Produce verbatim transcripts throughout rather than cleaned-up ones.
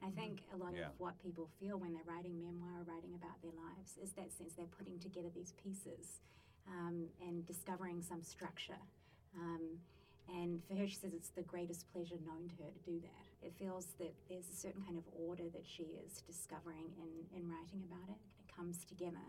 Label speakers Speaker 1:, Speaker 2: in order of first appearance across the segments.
Speaker 1: I think a lot
Speaker 2: Yeah.
Speaker 1: of what people feel when they're writing memoir or writing about their lives is that sense they're putting together these pieces um, and discovering some structure. Um, and for her, she says it's the greatest pleasure known to her to do that. It feels that there's a certain kind of order that she is discovering in, in writing about it. It comes together.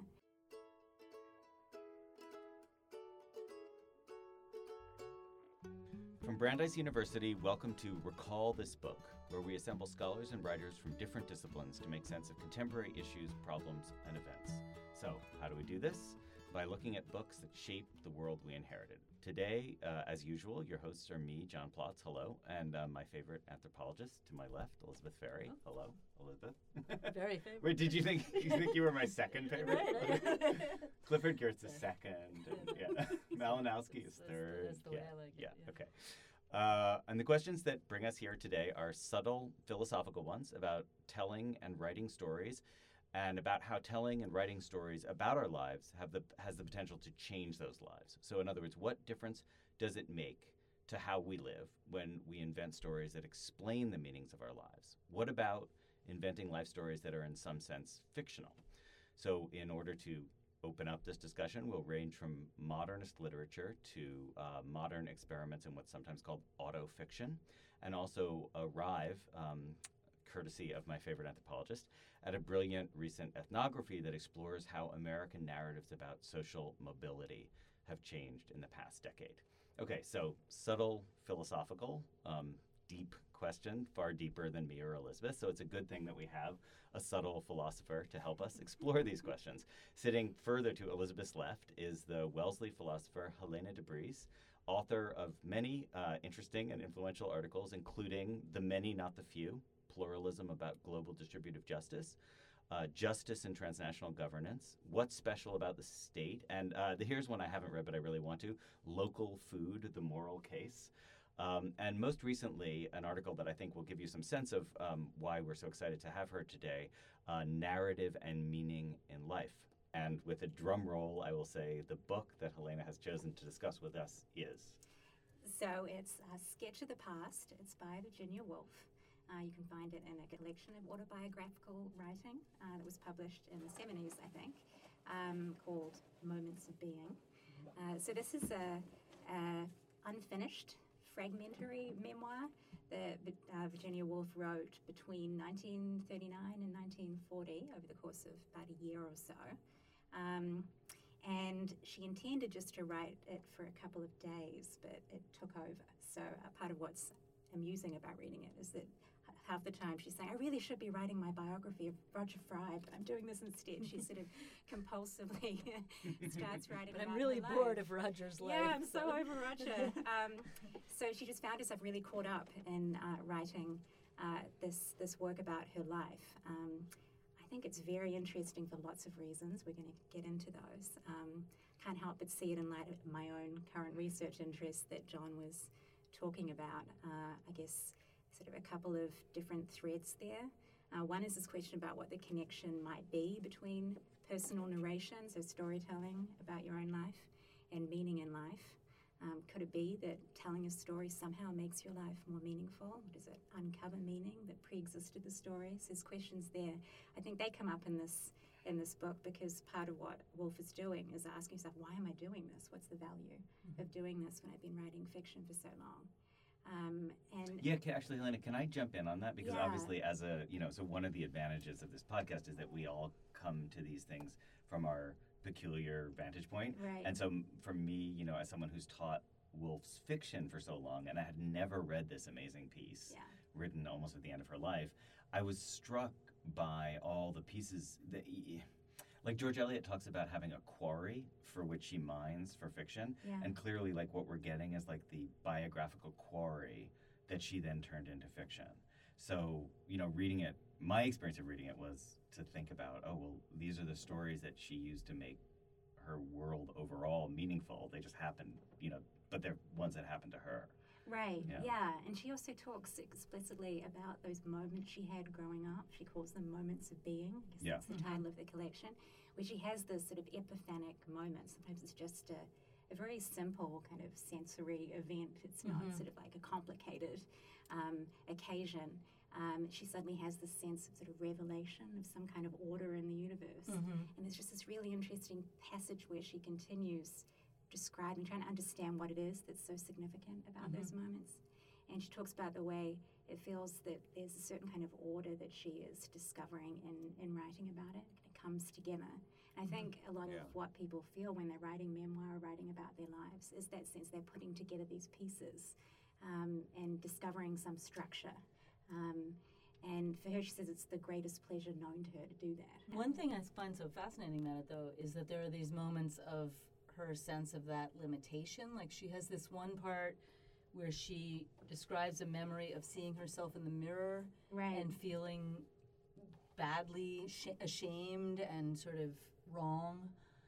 Speaker 2: From Brandeis University, welcome to Recall This Book, where we assemble scholars and writers from different disciplines to make sense of contemporary issues, problems, and events. So, how do we do this? By looking at books that shape the world we inherited. Today, uh, as usual, your hosts are me, John Plotz, hello, and uh, my favorite anthropologist to my left, Elizabeth Ferry.
Speaker 3: Oh.
Speaker 2: Hello, Elizabeth.
Speaker 3: Very favorite.
Speaker 2: Wait, did you think you think you were my second favorite?
Speaker 3: Right.
Speaker 2: Clifford Geertz is second, and yeah, Malinowski is
Speaker 3: That's- that's the-
Speaker 2: third.
Speaker 3: that's the way
Speaker 2: yeah,
Speaker 3: I like it,
Speaker 2: yeah,
Speaker 3: yeah.
Speaker 2: okay. Uh, and the questions that bring us here today are subtle philosophical ones about telling and writing stories, and about how telling and writing stories about our lives have the has the potential to change those lives. So, in other words, what difference does it make to how we live when we invent stories that explain the meanings of our lives? What about inventing life stories that are in some sense fictional? So, in order to open up this discussion, we'll range from modernist literature to uh, modern experiments in what's sometimes called autofiction, and also arrive, um, courtesy of my favorite anthropologist, at a brilliant recent ethnography that explores how American narratives about social mobility have changed in the past decade. Okay, so subtle, philosophical, um, deep question, far deeper than me or Elizabeth, so it's a good thing that we have a subtle philosopher to help us explore these questions. Sitting further to Elizabeth's left is the Wellesley philosopher Helena de Bries, author of many uh, interesting and influential articles, including The Many, Not the Few, Pluralism About Global Distributive Justice, uh, Justice and Transnational Governance, What's Special About the State, and uh, the, here's one I haven't read but I really want to, Local Food, The Moral Case. Um, and most recently, an article that I think will give you some sense of um, why we're so excited to have her today, uh, Narrative and Meaning in Life. And with a drum roll, I will say the book that Helena has chosen to discuss with us is.
Speaker 1: So it's a Sketch of the Past. It's by Virginia Woolf. Uh, you can find it in a collection of autobiographical writing uh, that was published in the seventies, I think, um, called Moments of Being. Uh, so this is a, a unfinished, fragmentary memoir that uh, Virginia Woolf wrote between nineteen thirty-nine and nineteen forty over the course of about a year or so. Um, and she intended just to write it for a couple of days, but it took over. So uh, part of what's amusing about reading it is that half the time she's saying, I really should be writing my biography of Roger Fry, but I'm doing this instead. She sort of compulsively starts writing
Speaker 3: But
Speaker 1: about
Speaker 3: I'm really
Speaker 1: her
Speaker 3: bored
Speaker 1: life.
Speaker 3: of Roger's life.
Speaker 1: Yeah, I'm so over Roger. Um, so she just found herself really caught up in uh, writing uh, this this work about her life. Um, I think it's very interesting for lots of reasons. We're going to get into those. Um, can't help but see it in light of my own current research interests that John was talking about. Uh, I guess sort of a couple of different threads there. Uh, one is this question about what the connection might be between personal narration, so storytelling about your own life, and meaning in life. Um, could it be that telling a story somehow makes your life more meaningful? Does it uncover meaning that pre-existed the story? So there's questions there. I think they come up in this in this book because part of what Woolf is doing is asking herself, why am I doing this? What's the value mm-hmm. of doing this when I've been writing fiction for so long? Um, and
Speaker 2: yeah, can, actually, Helena, can I jump in on that? Because
Speaker 1: yeah.
Speaker 2: obviously, as a, you know, so one of the advantages of this podcast is that we all come to these things from our peculiar vantage point.
Speaker 1: Right.
Speaker 2: And so for me, you know, as someone who's taught Woolf's fiction for so long, and I had never read this amazing piece,
Speaker 1: yeah.
Speaker 2: written almost at the end of her life, I was struck by all the pieces that... Like George Eliot talks about having a quarry for which she mines for fiction,
Speaker 1: yeah.
Speaker 2: and clearly like what we're getting is like the biographical quarry that she then turned into fiction. So, you know, reading it, my experience of reading it was to think about, oh, well, these are the stories that she used to make her world overall meaningful. They just happened, you know, but they're ones that happened to her.
Speaker 1: Right,
Speaker 2: yeah.
Speaker 1: yeah. And she also talks explicitly about those moments she had growing up. She calls them moments of being. I guess
Speaker 2: yeah.
Speaker 1: that's the title of the collection, where she has this sort of epiphanic moment. Sometimes it's just a, a very simple kind of sensory event. It's not
Speaker 3: mm-hmm.
Speaker 1: sort of like a complicated um, occasion. um, she suddenly has this sense of sort of revelation of some kind of order in the universe.
Speaker 3: Mm-hmm.
Speaker 1: And there's just this really interesting passage where she continues describing, trying to understand what it is that's so significant about
Speaker 3: Mhm.
Speaker 1: those moments. And she talks about the way it feels that there's a certain kind of order that she is discovering in, in writing about it. It comes together. And I think a lot
Speaker 2: Yeah.
Speaker 1: of what people feel when they're writing memoir or writing about their lives is that sense they're putting together these pieces um, and discovering some structure. Um, and for her, she says it's the greatest pleasure known to her to do that.
Speaker 3: One thing I find so fascinating about it, though, is that there are these moments of her sense of that limitation. Like she has this one part where she describes a memory of seeing herself in the mirror
Speaker 1: Right.
Speaker 3: and feeling badly sh- ashamed and sort of wrong.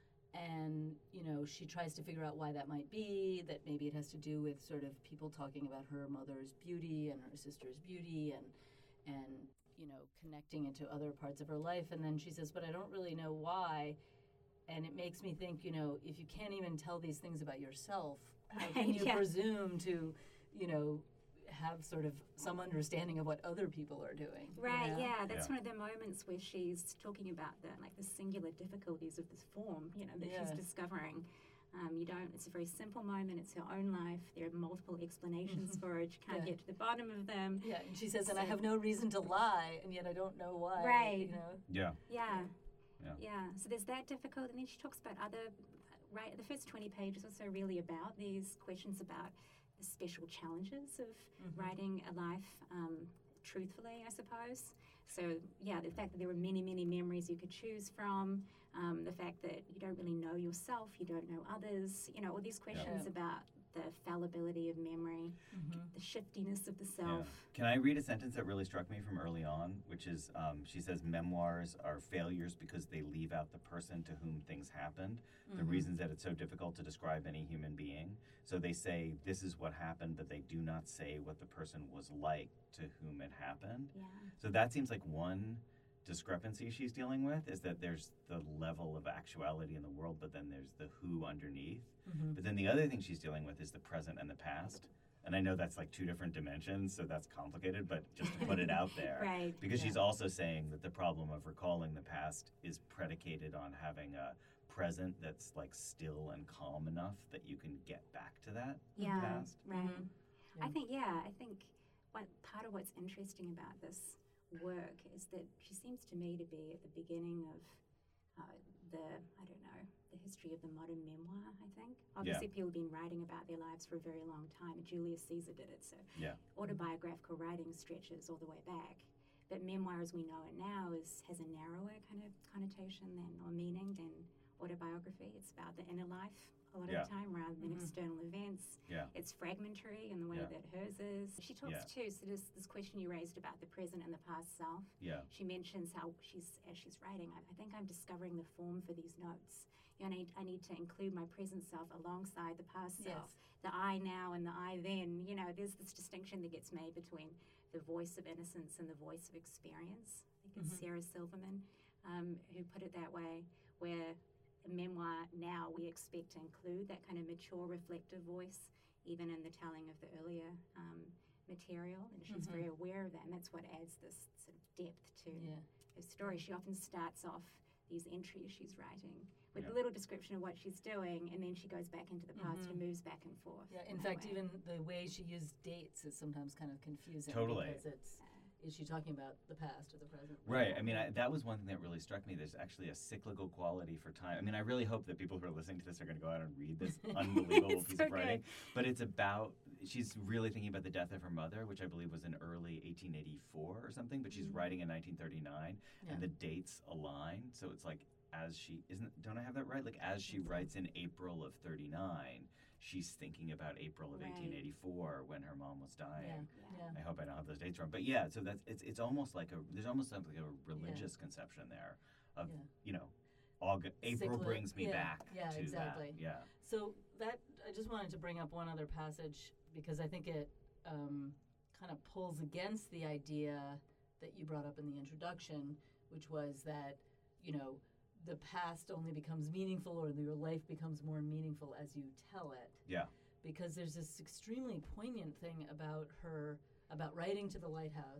Speaker 3: And, you know, she tries to figure out why that might be, that maybe it has to do with sort of people talking about her mother's beauty and her sister's beauty and, and you know, connecting it to other parts of her life. And then she says, but I don't really know why. And it makes me think, you know, if you can't even tell these things about yourself, how can
Speaker 1: Right,
Speaker 3: you
Speaker 1: yeah.
Speaker 3: presume to, you know, have sort of some understanding of what other people are doing? you
Speaker 1: Right,
Speaker 3: know?
Speaker 1: yeah, that's
Speaker 2: Yeah.
Speaker 1: one of the moments where she's talking about the like the singular difficulties of this form, you know, that she's
Speaker 3: Yeah.
Speaker 1: discovering. Um, you don't. It's a very simple moment. It's her own life. There are multiple explanations
Speaker 3: Mhm.
Speaker 1: for it. You can't
Speaker 3: Yeah.
Speaker 1: get to the bottom of them.
Speaker 3: Yeah, and she says, and I
Speaker 1: So-
Speaker 3: have no reason to lie, and yet I don't know why.
Speaker 1: Right.
Speaker 3: You know?
Speaker 2: Yeah.
Speaker 1: Yeah.
Speaker 2: Yeah.
Speaker 1: Yeah. So there's that difficult, and then she talks about other. Right, the first twenty pages are also really about these questions about the special challenges of
Speaker 3: Mhm.
Speaker 1: writing a life um, truthfully, I suppose. So yeah, the fact that there were many, many memories you could choose from, um, the fact that you don't really know yourself, you don't know others, you know, all these questions
Speaker 3: Yeah.
Speaker 1: about the fallibility of memory,
Speaker 3: Mhm.
Speaker 1: the shiftiness of the
Speaker 2: Yeah.
Speaker 1: self.
Speaker 2: Can I read a sentence that really struck me from early on, which is um, she says memoirs are failures because they leave out the person to whom things happened, the
Speaker 3: Mhm.
Speaker 2: reasons that it's so difficult to describe any human being. So they say this is what happened, but they do not say what the person was like to whom it happened.
Speaker 1: Yeah.
Speaker 2: So that seems like one discrepancy she's dealing with is that there's the level of actuality in the world, but then there's the who underneath.
Speaker 3: Mhm.
Speaker 2: But then the other thing she's dealing with is the present and the past. And I know that's like two different dimensions, so that's complicated, but just to put it out there.
Speaker 1: Right.
Speaker 2: Because
Speaker 3: Yeah.
Speaker 2: she's also saying that the problem of recalling the past is predicated on having a present that's like still and calm enough that you can get back to that
Speaker 1: Yeah.
Speaker 2: past.
Speaker 1: Right.
Speaker 3: Mhm.
Speaker 1: I
Speaker 3: Yeah.
Speaker 1: think, yeah, I think what part of what's interesting about this work is that she seems to me to be at the beginning of uh, the, I don't know, the history of the modern memoir, I think. Obviously, people have been writing about their lives for a very long time. Julius Caesar did it, so
Speaker 2: Yeah.
Speaker 1: autobiographical writing stretches all the way back. But memoir, as we know it now, is has a narrower kind of connotation than or meaning than autobiography. It's about the inner life a lot
Speaker 2: Yeah.
Speaker 1: of the time rather than
Speaker 3: Mhm.
Speaker 1: external events.
Speaker 2: Yeah.
Speaker 1: It's fragmentary in the way
Speaker 2: Yeah.
Speaker 1: that hers is. She talks
Speaker 2: Yeah.
Speaker 1: too, so this, this question you raised about the present and the past self.
Speaker 2: Yeah.
Speaker 1: She mentions how she's, as she's writing, I, I think I'm discovering the form for these notes. You know, I need, I need to include my present self alongside the past
Speaker 3: Yes.
Speaker 1: self. The I now and the I then. You know, there's this distinction that gets made between the voice of innocence and the voice of experience. I think it's
Speaker 3: Mhm.
Speaker 1: Sarah Silverman um, who put it that way, where a memoir now we expect to include that kind of mature, reflective voice, even in the telling of the earlier um, material. And she's
Speaker 3: Mhm.
Speaker 1: very aware of that, and that's what adds this sort of depth to
Speaker 3: Yeah.
Speaker 1: her story. She often starts off these entries she's writing with
Speaker 2: Yeah.
Speaker 1: a little description of what she's doing, and then she goes back into the past
Speaker 3: Mhm.
Speaker 1: and moves back and forth.
Speaker 3: Yeah, in
Speaker 1: that
Speaker 3: fact,
Speaker 1: way.
Speaker 3: even the way she used dates is sometimes kind of confusing.
Speaker 2: Totally.
Speaker 3: Because it's, is she talking about the past or the present?
Speaker 2: Right. I mean, I, that was one thing that really struck me. There's actually a cyclical quality for time. I mean, I really hope that people who are listening to this are going to go out and read this unbelievable
Speaker 1: It's
Speaker 2: piece
Speaker 1: so
Speaker 2: of writing.
Speaker 1: good.
Speaker 2: But it's about, she's really thinking about the death of her mother, which I believe was in early eighteen eighty-four or something, but she's
Speaker 1: Mhm.
Speaker 2: writing in nineteen thirty-nine,
Speaker 3: Yeah.
Speaker 2: and the dates align. So it's like, as she, isn't, don't I have that right? Like, as she writes in April of thirty-nine, she's thinking about April of
Speaker 1: Right.
Speaker 2: eighteen eighty-four when her mom was dying.
Speaker 3: Yeah.
Speaker 1: Yeah.
Speaker 3: Yeah.
Speaker 2: I hope I don't have those dates wrong, but yeah. So that's it's it's almost like a there's almost something like a religious conception there of
Speaker 3: Yeah.
Speaker 2: you know, August, April
Speaker 3: Cyclic-
Speaker 2: brings me
Speaker 3: yeah,
Speaker 2: back
Speaker 3: yeah,
Speaker 2: to
Speaker 3: exactly.
Speaker 2: that. Yeah,
Speaker 3: So that I just wanted to bring up one other passage because I think it um, kind of pulls against the idea that you brought up in the introduction, which was that, you know, the past only becomes meaningful or your life becomes more meaningful as you tell it.
Speaker 2: yeah,
Speaker 3: Because there's this extremely poignant thing about her, about writing to the lighthouse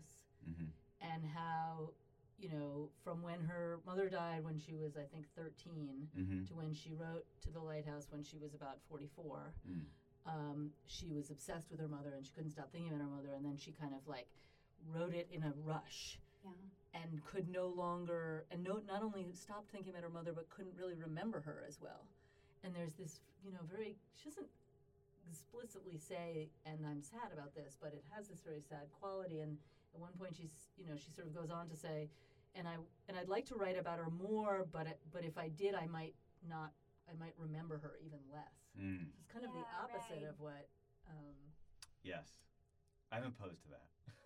Speaker 2: Mm-hmm.
Speaker 3: and how, you know, from when her mother died when she was, I think, thirteen,
Speaker 2: Mm-hmm.
Speaker 3: to when she wrote to the Lighthouse when she was about forty-four,
Speaker 2: Mm.
Speaker 3: um, she was obsessed with her mother and she couldn't stop thinking about her mother. And then she kind of like wrote it in a rush
Speaker 1: Yeah.
Speaker 3: and could no longer, and no, not only stopped thinking about her mother, but couldn't really remember her as well. And there's this, you know, very, she doesn't explicitly say, and I'm sad about this, but it has this very sad quality. And at one point she's, you know, she sort of goes on to say, and I, and I'd like to write about her more, but, it, but if I did, I might not, I might remember her even less.
Speaker 2: Mm.
Speaker 3: It's kind of the
Speaker 1: Yeah,
Speaker 3: opposite
Speaker 1: right.
Speaker 3: of what, um,
Speaker 2: Yes. I'm opposed to that.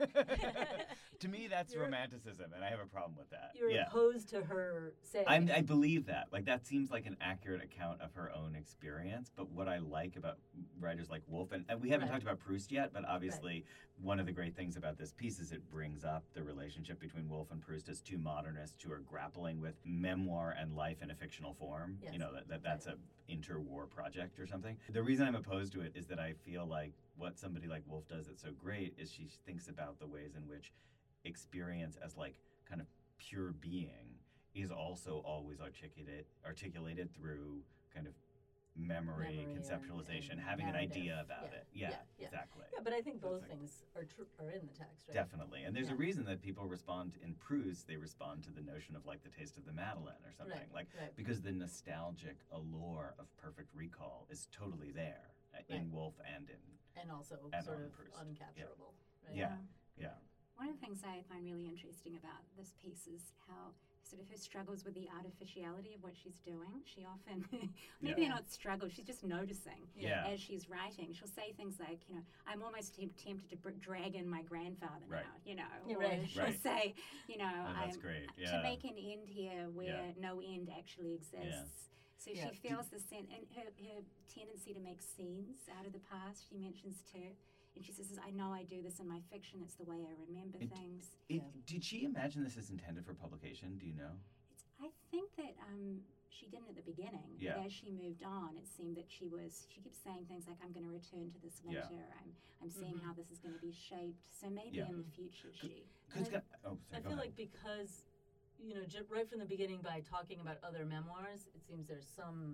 Speaker 2: To me, that's
Speaker 3: You're-
Speaker 2: romanticism, and I have a problem with that.
Speaker 3: you're
Speaker 2: yeah.
Speaker 3: opposed to her saying.
Speaker 2: I'm, I believe that. Like, that seems like an accurate account of her own experience. But what I like about writers like Woolf, and, and we haven't
Speaker 3: Right.
Speaker 2: talked about Proust yet, but obviously one of the great things about this piece is it brings up the relationship between Woolf and Proust as two modernists who are grappling with memoir and life in a fictional form.
Speaker 3: Yes.
Speaker 2: You know, that, that that's a interwar project or something. The reason I'm opposed to it is that I feel like what somebody like Woolf does that's so great is she thinks about the ways in which experience as like kind of pure being is also always articulated articulated through kind of memory,
Speaker 3: Memory and-
Speaker 2: conceptualization,
Speaker 3: and
Speaker 2: having an idea
Speaker 3: narrative.
Speaker 2: about
Speaker 3: Yeah,
Speaker 2: it. Yeah,
Speaker 3: yeah, yeah.
Speaker 2: exactly.
Speaker 3: Yeah, but I think
Speaker 2: So it's
Speaker 3: both
Speaker 2: like-
Speaker 3: things are tr- are in the text, right?
Speaker 2: Definitely. And there's
Speaker 3: Yeah.
Speaker 2: a reason that people respond in Proust, they respond to the notion of like the taste of the Madeleine or something.
Speaker 3: Right,
Speaker 2: Like
Speaker 3: right.
Speaker 2: because the nostalgic allure of perfect recall is totally there uh, in
Speaker 3: Right.
Speaker 2: Woolf and in
Speaker 3: And also
Speaker 2: And
Speaker 3: sort
Speaker 2: on
Speaker 3: of
Speaker 2: Proust.
Speaker 3: uncapturable, right?
Speaker 2: Yeah. yeah.
Speaker 1: One of the things I find really interesting about this piece is how sort of her struggles with the artificiality of what she's doing. She often, maybe
Speaker 3: Yeah.
Speaker 1: not struggle, she's just noticing
Speaker 2: Yeah.
Speaker 1: as she's writing. She'll say things like, you know, I'm almost tem- tempted to br- drag in my grandfather
Speaker 2: Right.
Speaker 1: now, you know.
Speaker 3: Yeah,
Speaker 1: or
Speaker 3: right.
Speaker 1: she'll
Speaker 2: Right.
Speaker 1: say, you know,
Speaker 2: Oh, that's
Speaker 1: I'm,
Speaker 2: great.
Speaker 1: to
Speaker 2: Yeah.
Speaker 1: make an end here where
Speaker 2: Yeah.
Speaker 1: no end actually exists. So
Speaker 3: Yeah.
Speaker 1: she feels the sen- and her, her tendency to make scenes out of the past, she mentions too. And she says, I know I do this in my fiction, it's the way I remember
Speaker 2: It-
Speaker 1: things.
Speaker 2: It,
Speaker 3: Yeah.
Speaker 2: Did she imagine this is intended for publication? Do you know?
Speaker 1: It's, I think that um, she didn't at the beginning,
Speaker 2: Yeah.
Speaker 1: but as she moved on, it seemed that she was, she keeps saying things like, I'm going to return to this
Speaker 2: Yeah.
Speaker 1: later, I'm, I'm seeing
Speaker 3: Mhm.
Speaker 1: how this is going to be shaped. So maybe
Speaker 2: Yeah.
Speaker 1: in the future she.
Speaker 2: Cause,
Speaker 3: I-
Speaker 2: ca- oh, sorry,
Speaker 3: I
Speaker 2: go
Speaker 3: feel
Speaker 2: ahead.
Speaker 3: like because, you know, j- right from the beginning by talking about other memoirs, it seems there's some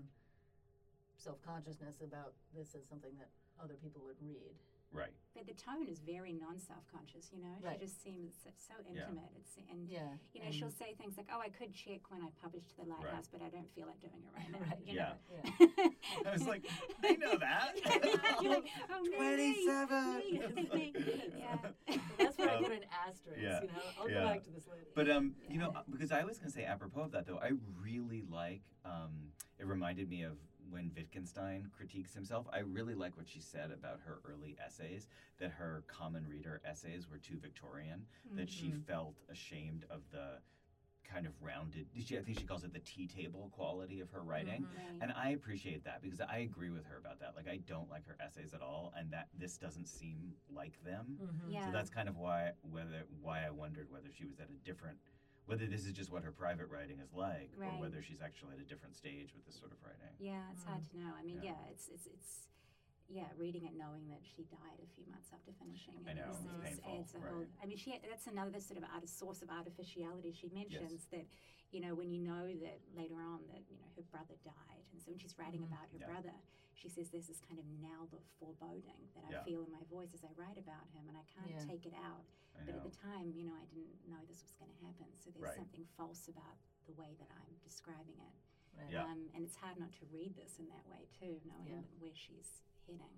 Speaker 3: self-consciousness about this as something that other people would read.
Speaker 2: Right.
Speaker 1: But the tone is very non-self-conscious, you know.
Speaker 3: Right.
Speaker 1: She just seems so, so
Speaker 2: Yeah.
Speaker 1: intimate. It's and
Speaker 3: Yeah.
Speaker 1: you know she'll say things like, "Oh, I could check when I publish to the Lighthouse, but I don't feel like doing it right now."
Speaker 3: Right.
Speaker 1: You
Speaker 2: Yeah.
Speaker 1: know?
Speaker 3: Yeah.
Speaker 2: I was like, I know that.
Speaker 1: You're like, oh, maybe,
Speaker 2: twenty-seven.
Speaker 1: maybe, yeah.
Speaker 3: So that's where I
Speaker 2: Um,
Speaker 3: put an asterisk,
Speaker 2: yeah,
Speaker 3: you know. I'll
Speaker 2: yeah.
Speaker 3: go back to this later.
Speaker 2: But um, you know,
Speaker 1: Yeah.
Speaker 2: uh, because I was gonna say apropos of that though, I really like um, it reminded me of when Wittgenstein critiques himself. I really like what she said about her early essays, that her common reader essays were too Victorian, that she
Speaker 3: Mhm.
Speaker 2: felt ashamed of the kind of rounded. She, I think she calls it the tea table quality of her writing.
Speaker 3: Mhm.
Speaker 1: Right.
Speaker 2: And I appreciate that because I agree with her about that. Like I don't like her essays at all, and that this doesn't seem like them.
Speaker 3: Mhm.
Speaker 1: Yeah.
Speaker 2: So that's kind of why whether why I wondered whether she was at a different, whether this is just what her private writing is like, or
Speaker 1: Right.
Speaker 2: whether she's actually at a different stage with this sort of writing.
Speaker 1: Yeah, it's hard to know. I mean,
Speaker 2: Yeah.
Speaker 1: yeah, it's it's it's yeah, reading it knowing that she died a few months after finishing it.
Speaker 2: I know,
Speaker 1: is-
Speaker 2: it's
Speaker 1: is-
Speaker 2: painful,
Speaker 1: adds a
Speaker 2: right.
Speaker 1: whole, I mean, she that's another sort of art, source of artificiality. She mentions that, you know, when you know that later on that you know her brother died, and so when she's writing
Speaker 3: Mhm.
Speaker 1: about her
Speaker 2: Yeah.
Speaker 1: brother, she says there's this kind of knell of foreboding that
Speaker 2: Yeah.
Speaker 1: I feel in my voice as I write about him, and I can't
Speaker 3: Yeah.
Speaker 1: take it out.
Speaker 2: I
Speaker 1: But
Speaker 2: know.
Speaker 1: at the time, you know, I didn't know this was going to happen. So there's
Speaker 2: Right.
Speaker 1: something false about the way that I'm describing it.
Speaker 3: Right.
Speaker 2: Yeah.
Speaker 1: Um, and it's hard not to read this in that way too, knowing
Speaker 3: Yeah.
Speaker 1: where she's heading.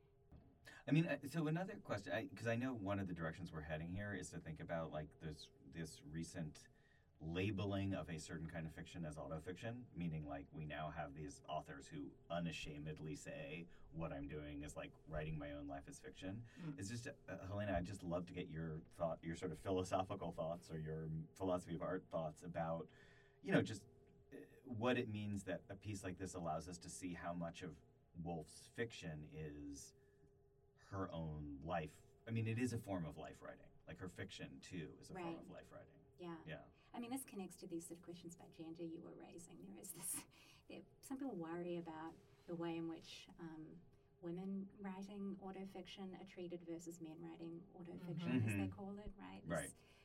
Speaker 2: I mean, uh, so another question, because I, I know one of the directions we're heading here is to think about like this this recent labeling of a certain kind of fiction as autofiction, meaning like we now have these authors who unashamedly say what I'm doing is like writing my own life as fiction.
Speaker 3: Mm.
Speaker 2: It's just, uh, Helena, I'd just love to get your thought, your sort of philosophical thoughts or your philosophy of art thoughts about, you know, just uh, what it means that a piece like this allows us to see how much of Woolf's fiction is her own life. I mean, it is a form of life writing. Like her fiction too is a form
Speaker 1: Right.
Speaker 2: of life writing.
Speaker 1: Yeah.
Speaker 2: Yeah.
Speaker 1: I mean, this connects to these sort of questions about gender you were raising. There is this, there, some people worry about the way in which um, women writing autofiction are treated versus men writing autofiction, as they
Speaker 2: Mhm.
Speaker 1: call it, right?
Speaker 2: Right.
Speaker 1: This,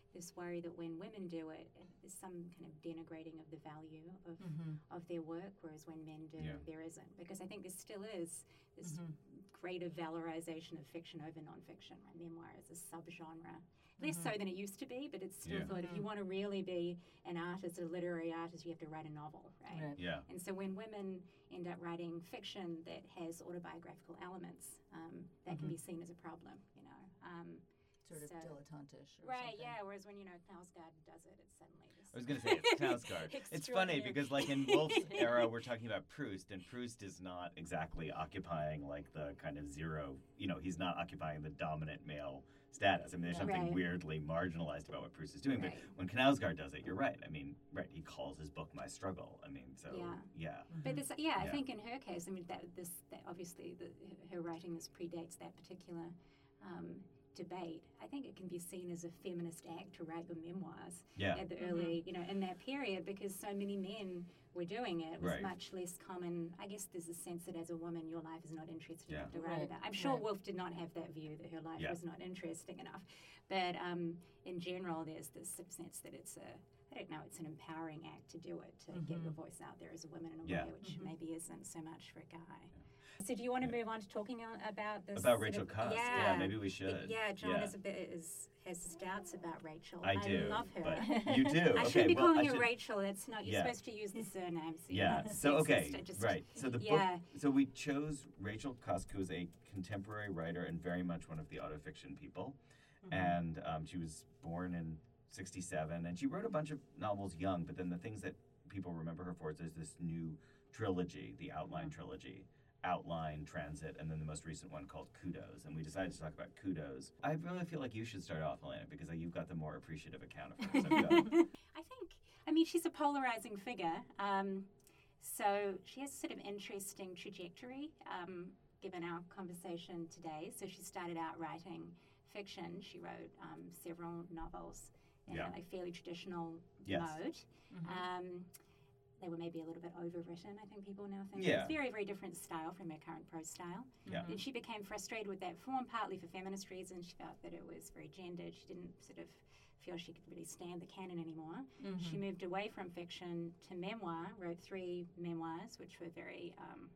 Speaker 1: this worry that when women do it, there's some kind of denigrating of the value of
Speaker 3: Mm-hmm.
Speaker 1: of their work, whereas when men do,
Speaker 2: Yeah.
Speaker 1: there isn't. Because I think there still is this
Speaker 3: Mhm.
Speaker 1: greater valorization of fiction over nonfiction. Right? Memoir is a subgenre, less so than it used to be, but it's still
Speaker 2: Yeah.
Speaker 1: thought if you want to really be an artist, a literary artist, you have to write a novel, right?
Speaker 3: Right.
Speaker 2: Yeah.
Speaker 1: And so when women end up writing fiction that has autobiographical elements, um, that can be seen as a problem, you know. Um,
Speaker 3: Sort of
Speaker 1: So-
Speaker 3: dilettantish. Or
Speaker 1: right,
Speaker 3: something.
Speaker 1: yeah. Whereas when, you know, Knausgaard does it, it's suddenly this.
Speaker 2: I was going to say it's Knausgaard. It's funny
Speaker 1: extraordinary.
Speaker 2: because, like, in Woolf's era, we're talking about Proust, and Proust is not exactly occupying, like, the kind of zero, you know, he's not occupying the dominant male status. I mean, there's something
Speaker 1: Right.
Speaker 2: weirdly marginalized about what Proust is doing.
Speaker 1: Right.
Speaker 2: But when Knausgaard does it, you're right. I mean, right, he calls his book My Struggle. I mean, so,
Speaker 1: Yeah.
Speaker 2: yeah.
Speaker 1: But this, yeah, I
Speaker 2: Yeah.
Speaker 1: think in her case, I mean, that this that obviously the, her writing this predates that particular um, debate. I think it can be seen as a feminist act to write your memoirs
Speaker 2: Yeah.
Speaker 1: at the early, you know, in that period, because so many men were doing it. It was
Speaker 2: Right.
Speaker 1: much less common. I guess there's a sense that as a woman, your life is not interesting
Speaker 2: Yeah.
Speaker 1: enough to write
Speaker 3: Right,
Speaker 1: about. I'm sure
Speaker 3: right.
Speaker 1: Woolf did not have that view that her life
Speaker 2: Yeah.
Speaker 1: was not interesting enough, but um, in general, there's this sort of sense that it's a I don't know, it's an empowering act to do it, to get your voice out there as a woman in a
Speaker 2: Yeah.
Speaker 1: way which maybe isn't so much for a guy. So do you want to move on to talking on, about this?
Speaker 2: About
Speaker 1: sort
Speaker 2: Rachel
Speaker 1: of-
Speaker 2: Cusk.
Speaker 1: Yeah,
Speaker 2: Yeah, maybe we should.
Speaker 1: Yeah, John
Speaker 2: Yeah.
Speaker 1: is a bit is has his doubts about Rachel.
Speaker 2: I do.
Speaker 1: love her.
Speaker 2: But you do.
Speaker 1: I
Speaker 2: okay,
Speaker 1: shouldn't be
Speaker 2: well,
Speaker 1: calling
Speaker 2: I
Speaker 1: her
Speaker 2: should,
Speaker 1: Rachel. It's not. You're
Speaker 2: Yeah.
Speaker 1: supposed to use the surname. So you're
Speaker 2: Yeah.
Speaker 1: not
Speaker 2: So
Speaker 1: sexist.
Speaker 2: okay,
Speaker 1: I just-
Speaker 2: right. So the
Speaker 1: yeah.
Speaker 2: book. So we chose Rachel Cusk, who is a contemporary writer and very much one of the autofiction people,
Speaker 1: Mm-hmm.
Speaker 2: and um, she was born in sixty-seven, and she wrote a bunch of novels young. But then the things that people remember her for is there's this new trilogy, the Outline trilogy. Outline, Transit, and then the most recent one called Kudos. And we decided to talk about Kudos. I really feel like you should start off, Elena, because uh, you've got the more appreciative account of her. So go.
Speaker 1: I think, I mean, she's a polarizing figure. Um, so she has sort of interesting trajectory, um, given our conversation today. So she started out writing fiction. She wrote um, several novels in
Speaker 2: Yeah.
Speaker 1: a like, fairly traditional
Speaker 2: Yes.
Speaker 1: mode. Um, they were maybe a little bit overwritten, I think people now think.
Speaker 2: Yeah.
Speaker 1: It's very, very different style from her current prose style.
Speaker 2: Yeah.
Speaker 1: And she became frustrated with that form, partly for feminist reasons. She felt that it was very gendered. She didn't sort of feel she could really stand the canon anymore. She moved away from fiction to memoir, wrote three memoirs, which were very, um,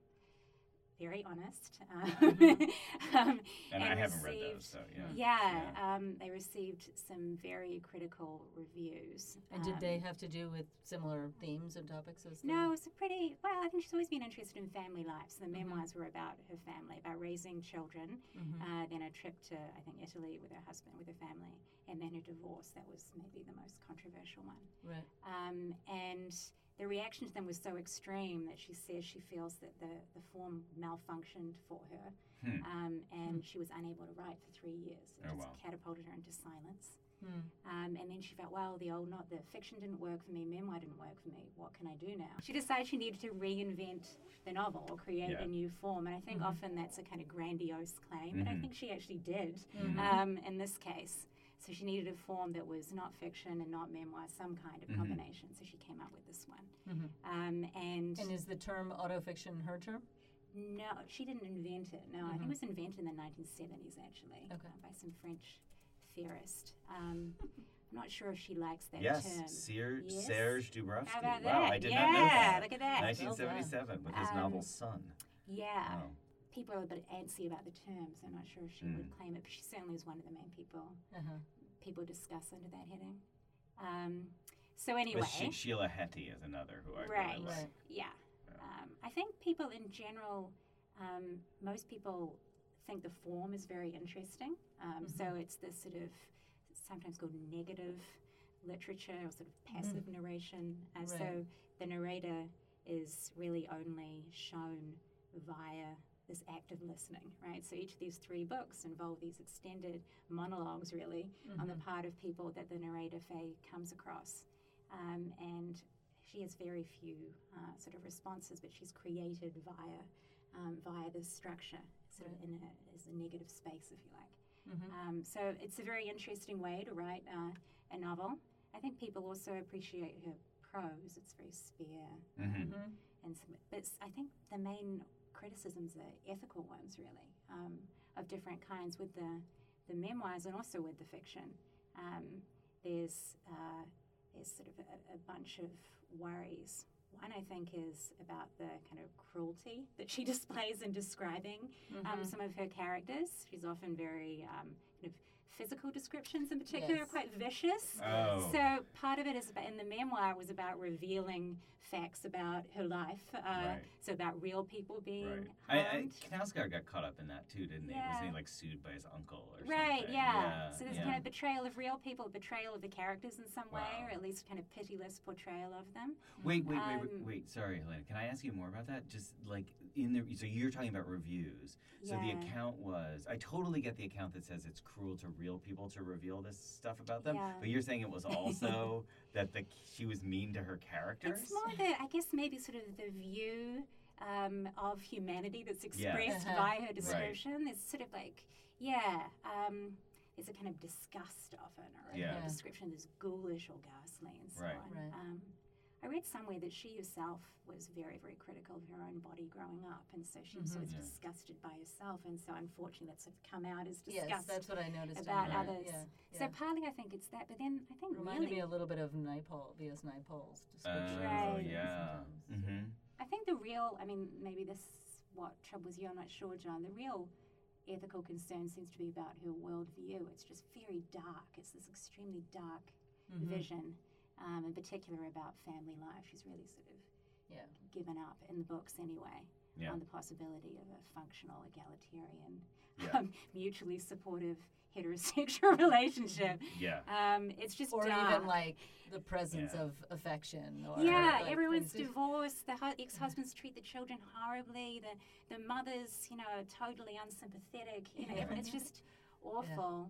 Speaker 1: very honest. Um, um,
Speaker 2: And, I haven't read
Speaker 1: received-
Speaker 2: those, so yeah.
Speaker 1: Yeah,
Speaker 2: Yeah.
Speaker 1: Um, they received some very critical reviews.
Speaker 3: And did
Speaker 1: Um,
Speaker 3: they have to do with similar themes and topics as the-
Speaker 1: No, it's a pretty, well, I think she's always been interested in family life. So the memoirs were about her family, about raising children, uh, then a trip to, I think, Italy with her husband, with her family, and then her divorce. That was maybe the most controversial one.
Speaker 3: Right.
Speaker 1: Um, and the reaction to them was so extreme that she says she feels that the, the form malfunctioned for her.
Speaker 2: Hmm.
Speaker 1: Um, and she was unable to write for three years. It
Speaker 2: Oh,
Speaker 1: just
Speaker 2: wow.
Speaker 1: catapulted her into silence.
Speaker 3: Hmm.
Speaker 1: Um, and then she felt, well, the old, not the fiction didn't work for me, memoir didn't work for me. What can I do now? She decided she needed to reinvent the novel or create
Speaker 2: Yeah.
Speaker 1: a new form. And I think often that's a kind of grandiose claim, but I
Speaker 2: Mhm.
Speaker 1: think she actually did
Speaker 3: Mhm.
Speaker 1: um, in this case. So she needed a form that was not fiction and not memoir, some kind of
Speaker 2: Mhm.
Speaker 1: combination. So she came up with this one.
Speaker 3: Mhm.
Speaker 1: Um, and
Speaker 3: And is the term autofiction her term?
Speaker 1: no, she didn't invent it. No, I think it was invented in the nineteen seventies, actually,
Speaker 3: Okay.
Speaker 1: uh, by some French theorist. Um, I'm not sure if she likes that
Speaker 2: Yes,
Speaker 1: term.
Speaker 2: Ser-
Speaker 1: Yes.
Speaker 2: Serge Dubrovsky.
Speaker 1: How about
Speaker 2: wow,
Speaker 1: that?
Speaker 2: I did
Speaker 1: yeah,
Speaker 2: not know that.
Speaker 1: look at that.
Speaker 2: nineteen seventy-seven with his
Speaker 1: Um,
Speaker 2: novel Sun.
Speaker 1: Yeah.
Speaker 2: Oh.
Speaker 1: People are a bit antsy about the term, so I'm not sure if she would
Speaker 2: Mm.
Speaker 1: claim it, but she certainly is one of the main people
Speaker 3: Uh-huh.
Speaker 1: people discuss under that heading. Um, so anyway,
Speaker 2: But she- Sheila Hetty is another who I
Speaker 1: right,
Speaker 2: really like.
Speaker 3: Right.
Speaker 1: yeah.
Speaker 2: Yeah.
Speaker 1: Um, I think people in general, um, most people think the form is very interesting. Um, So it's this sort of sometimes called negative literature or sort of passive narration. Uh, So
Speaker 3: Right.
Speaker 1: the narrator is really only shown via this act of listening, right? So each of these three books involve these extended monologues, really, on the part of people that the narrator, Faye, comes across. Um, and she has very few uh, sort of responses, but she's created via um, via this structure, sort of in a, as a negative space, if you like.
Speaker 3: Mhm.
Speaker 1: Um, so it's a very interesting way to write uh, a novel. I think people also appreciate her prose. It's very spare,
Speaker 2: Mhm.
Speaker 3: Mhm.
Speaker 1: and some, but s- I think the main criticisms are ethical ones, really, um, of different kinds with the the memoirs and also with the fiction. Um, there's uh, there's sort of a, a bunch of worries. One, I think, is about the kind of cruelty that she displays in describing
Speaker 3: Mm-hmm.
Speaker 1: um, some of her characters. She's often very um, kind of physical descriptions, in particular,
Speaker 3: Yes.
Speaker 1: are quite vicious.
Speaker 2: Oh.
Speaker 1: So part of it is about, in the memoir, it was about revealing facts about her life. Uh,
Speaker 2: Right.
Speaker 1: So about real people being
Speaker 2: Right. I, I,
Speaker 1: harmed.
Speaker 2: Knausgaard got caught up in that too, didn't he?
Speaker 1: Yeah.
Speaker 2: Wasn't he like sued by his uncle or
Speaker 1: Right,
Speaker 2: something?
Speaker 1: yeah. So there's
Speaker 2: yeah.
Speaker 1: kind of betrayal of real people, betrayal of the characters in some way,
Speaker 2: Wow.
Speaker 1: or at least kind of pitiless portrayal of them.
Speaker 2: Wait, wait, wait, wait,
Speaker 1: Um,
Speaker 2: wait. Sorry, Helena. Can I ask you more about that? Just like in the so you're talking about reviews. So the
Speaker 1: Yeah.
Speaker 2: account was I totally get the account that says it's cruel to real people to reveal this stuff about them.
Speaker 1: Yeah.
Speaker 2: But you're saying it was also that the she was mean to her characters.
Speaker 1: It's more the, I guess, maybe sort of the view um, of humanity that's expressed
Speaker 3: Uh-huh.
Speaker 1: by her description. There's sort of like, yeah, um, there's a kind of disgust often, or
Speaker 2: Yeah.
Speaker 1: a description that's ghoulish or ghastly and so
Speaker 2: Right.
Speaker 1: on.
Speaker 3: Right.
Speaker 1: Um, I read somewhere that she herself was very, very critical of her own body growing up, and so she was
Speaker 3: Mhm.
Speaker 1: always
Speaker 2: Yeah.
Speaker 1: disgusted by herself, and so unfortunately that's sort of come out as
Speaker 3: Yes,
Speaker 1: disgust
Speaker 3: that's what I noticed
Speaker 1: about
Speaker 3: in her.
Speaker 1: others.
Speaker 3: Yeah,
Speaker 1: So
Speaker 3: yeah.
Speaker 1: partly I think it's that, but then I think
Speaker 3: Reminded
Speaker 1: really
Speaker 3: me a little bit of Naipaul, V S Naipaul's description.
Speaker 2: Oh
Speaker 1: Right.
Speaker 2: yeah.
Speaker 3: Sometimes.
Speaker 2: Mm-hmm.
Speaker 1: I think the real, I mean, maybe this is what troubles you, I'm not sure, John. The real ethical concern seems to be about her worldview. It's just very dark. It's this extremely dark
Speaker 3: Mhm.
Speaker 1: vision, um, in particular about family life. She's really sort of
Speaker 3: Yeah.
Speaker 1: given up, in the books anyway,
Speaker 2: Yeah.
Speaker 1: on the possibility of a functional, egalitarian,
Speaker 2: Yeah.
Speaker 1: um, mutually supportive heterosexual relationship.
Speaker 2: Yeah.
Speaker 1: Um, it's just
Speaker 3: Or
Speaker 1: dark.
Speaker 3: even like the presence
Speaker 2: Yeah.
Speaker 3: of affection. Or
Speaker 1: Yeah,
Speaker 3: like
Speaker 1: everyone's
Speaker 3: things-
Speaker 1: divorced. The hu- ex-husbands treat the children horribly. The the mothers, you know, are totally unsympathetic. You know, every- it's just awful.